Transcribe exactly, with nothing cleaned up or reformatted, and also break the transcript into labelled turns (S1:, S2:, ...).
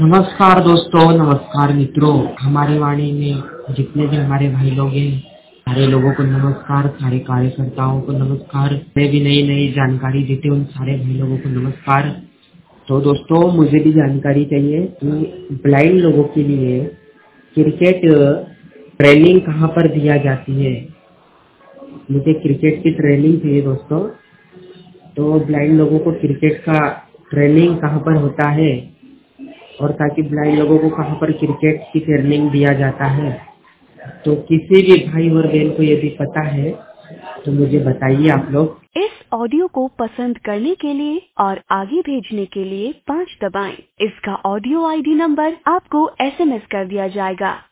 S1: नमस्कार दोस्तों, नमस्कार मित्रों। हमारी वाणी में जितने भी हमारे भाई लोग हैं, सारे लोगों को नमस्कार। सारे कार्यकर्ताओं को नमस्कार। मैं भी नई नई जानकारी देते उन सारे भाई लोगों को नमस्कार। तो दोस्तों, मुझे भी जानकारी चाहिए कि ब्लाइंड लोगों के लिए क्रिकेट ट्रेनिंग कहाँ पर दिया जाती है। मुझे क्रिकेट की ट्रेनिंग चाहिए दोस्तों। तो ब्लाइंड लोगों को क्रिकेट का ट्रेनिंग कहाँ पर होता है और ताकि ब्लाइंड लोगों को कहाँ पर क्रिकेट की ट्रेनिंग दिया जाता है। तो किसी भी भाई और बहन को यदि पता है तो मुझे बताइए आप लोग।
S2: इस ऑडियो को पसंद करने के लिए और आगे भेजने के लिए पाँच दबाएं। इसका ऑडियो आईडी नंबर आपको एसएमएस कर दिया जाएगा।